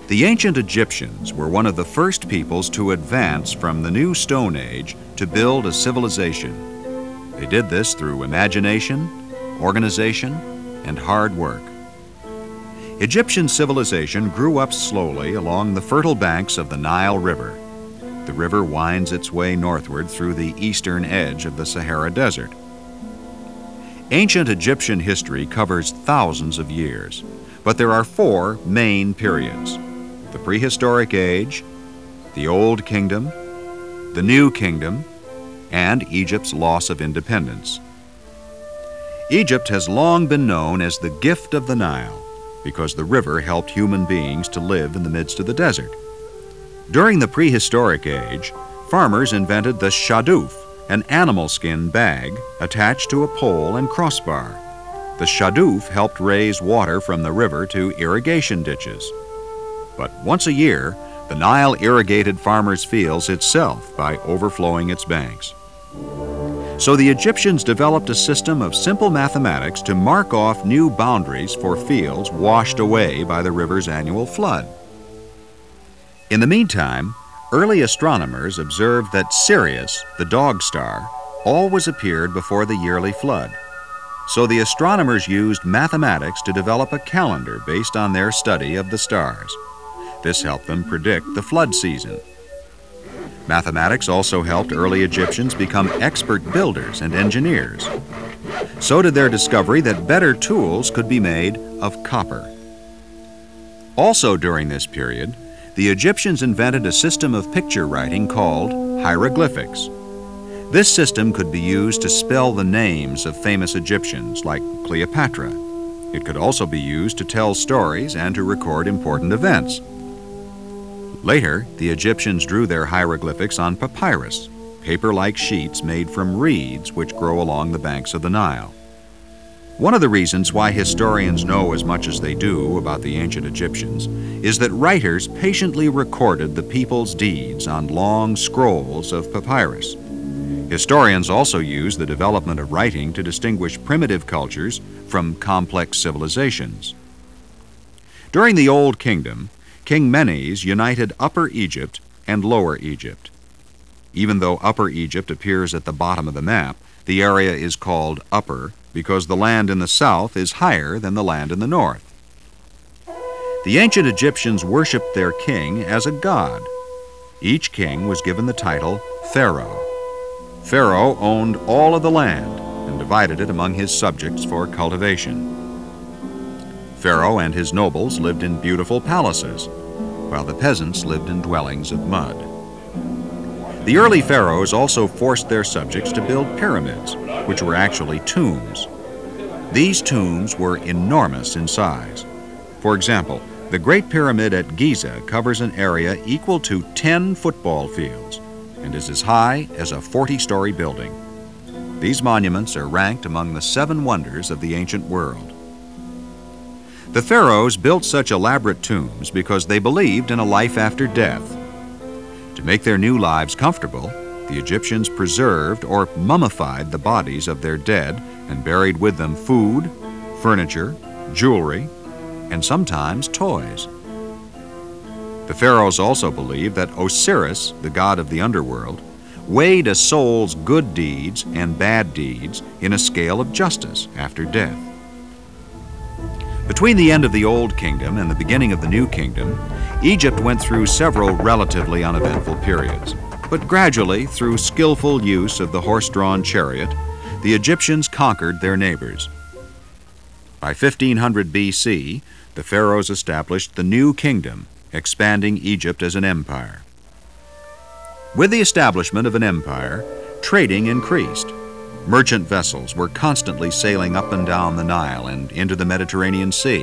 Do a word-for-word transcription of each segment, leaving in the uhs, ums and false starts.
The ancient Egyptians were one of the first peoples to advance from the new Stone Age to build a civilization. They did this through imagination, organization, and hard work. Egyptian civilization grew up slowly along the fertile banks of the Nile River. The river winds its way northward through the eastern edge of the Sahara Desert. Ancient Egyptian history covers thousands of years, but there are four main periods: the prehistoric age, the Old Kingdom, the New Kingdom, and Egypt's loss of independence. Egypt has long been known as the gift of the Nile because the river helped human beings to live in the midst of the desert. During the prehistoric age, farmers invented the shaduf, an animal skin bag attached to a pole and crossbar. The shaduf helped raise water from the river to irrigation ditches. But once a year, the Nile irrigated farmers' fields itself by overflowing its banks. So the Egyptians developed a system of simple mathematics to mark off new boundaries for fields washed away by the river's annual flood. In the meantime, early astronomers observed that Sirius, the dog star, always appeared before the yearly flood. So the astronomers used mathematics to develop a calendar based on their study of the stars. This helped them predict the flood season. Mathematics also helped early Egyptians become expert builders and engineers. So did their discovery that better tools could be made of copper. Also during this period, the Egyptians invented a system of picture writing called hieroglyphics. This system could be used to spell the names of famous Egyptians like Cleopatra. It could also be used to tell stories and to record important events. Later, the Egyptians drew their hieroglyphics on papyrus, paper-like sheets made from reeds which grow along the banks of the Nile. One of the reasons why historians know as much as they do about the ancient Egyptians is that writers patiently recorded the people's deeds on long scrolls of papyrus. Historians also use the development of writing to distinguish primitive cultures from complex civilizations. During the Old Kingdom, King Menes united Upper Egypt and Lower Egypt. Even though Upper Egypt appears at the bottom of the map, the area is called Upper because the land in the south is higher than the land in the north. The ancient Egyptians worshiped their king as a god. Each king was given the title Pharaoh. Pharaoh owned all of the land and divided it among his subjects for cultivation. Pharaoh and his nobles lived in beautiful palaces, while the peasants lived in dwellings of mud. The early pharaohs also forced their subjects to build pyramids, which were actually tombs. These tombs were enormous in size. For example, the Great Pyramid at Giza covers an area equal to ten football fields and is as high as a forty-story building. These monuments are ranked among the seven wonders of the ancient world. The pharaohs built such elaborate tombs because they believed in a life after death. To make their new lives comfortable, the Egyptians preserved or mummified the bodies of their dead and buried with them food, furniture, jewelry, and sometimes toys. The pharaohs also believed that Osiris, the god of the underworld, weighed a soul's good deeds and bad deeds in a scale of justice after death. Between the end of the Old Kingdom and the beginning of the New Kingdom, Egypt went through several relatively uneventful periods. But gradually, through skillful use of the horse-drawn chariot, the Egyptians conquered their neighbors. By fifteen hundred B C, the pharaohs established the New Kingdom, expanding Egypt as an empire. With the establishment of an empire, trading increased. Merchant vessels were constantly sailing up and down the Nile and into the Mediterranean Sea.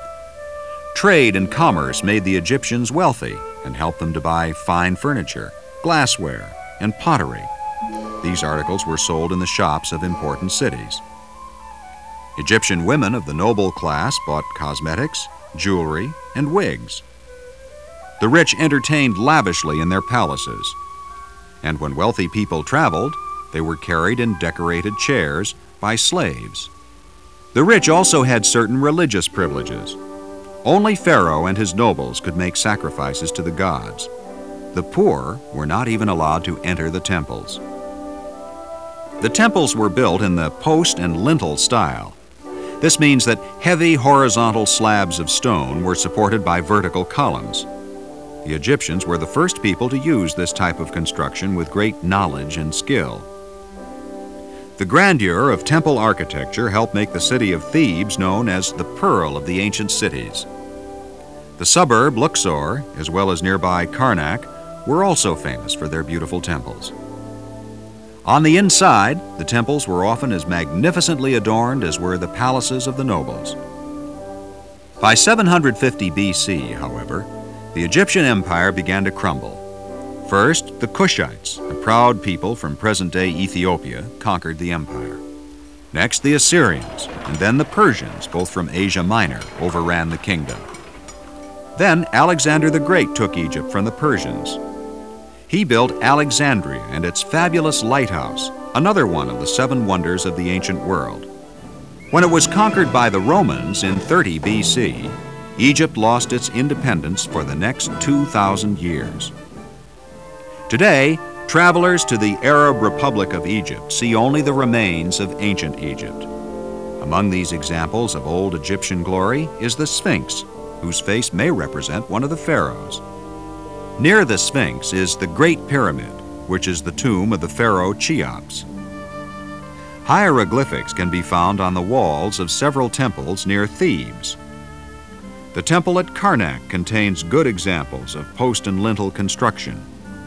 Trade and commerce made the Egyptians wealthy and helped them to buy fine furniture, glassware, and pottery. These articles were sold in the shops of important cities. Egyptian women of the noble class bought cosmetics, jewelry, and wigs. The rich entertained lavishly in their palaces, and when wealthy people traveled, they were carried in decorated chairs by slaves. The rich also had certain religious privileges. Only Pharaoh and his nobles could make sacrifices to the gods. The poor were not even allowed to enter the temples. The temples were built in the post and lintel style. This means that heavy horizontal slabs of stone were supported by vertical columns. The Egyptians were the first people to use this type of construction with great knowledge and skill. The grandeur of temple architecture helped make the city of Thebes known as the Pearl of the ancient cities. The suburb Luxor, as well as nearby Karnak, were also famous for their beautiful temples. On the inside, the temples were often as magnificently adorned as were the palaces of the nobles. By seven hundred fifty B C, however, the Egyptian empire began to crumble. First, the Kushites, a proud people from present-day Ethiopia, conquered the empire. Next, the Assyrians, and then the Persians, both from Asia Minor, overran the kingdom. Then Alexander the Great took Egypt from the Persians. He built Alexandria and its fabulous lighthouse, another one of the seven wonders of the ancient world. When it was conquered by the Romans in thirty B C, Egypt lost its independence for the next two thousand years. Today, travelers to the Arab Republic of Egypt see only the remains of ancient Egypt. Among these examples of old Egyptian glory is the Sphinx, whose face may represent one of the pharaohs. Near the Sphinx is the Great Pyramid, which is the tomb of the pharaoh Cheops. Hieroglyphics can be found on the walls of several temples near Thebes. The temple at Karnak contains good examples of post and lintel construction.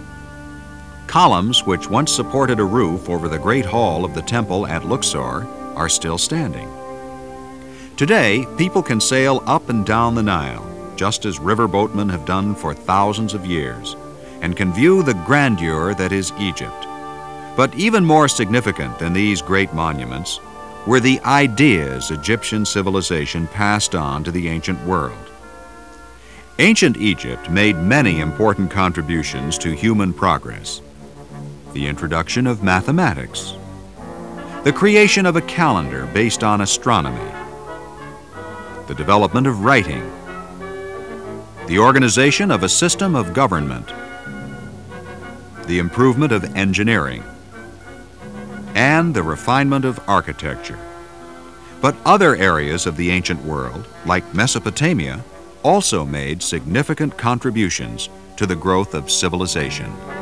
Columns which once supported a roof over the great hall of the temple at Luxor are still standing. Today, people can sail up and down the Nile, just as riverboatmen have done for thousands of years, and can view the grandeur that is Egypt. But even more significant than these great monuments were the ideas Egyptian civilization passed on to the ancient world. Ancient Egypt made many important contributions to human progress. The introduction of mathematics, the creation of a calendar based on astronomy, the development of writing, the organization of a system of government, the improvement of engineering, and the refinement of architecture. But other areas of the ancient world, like Mesopotamia, also made significant contributions to the growth of civilization.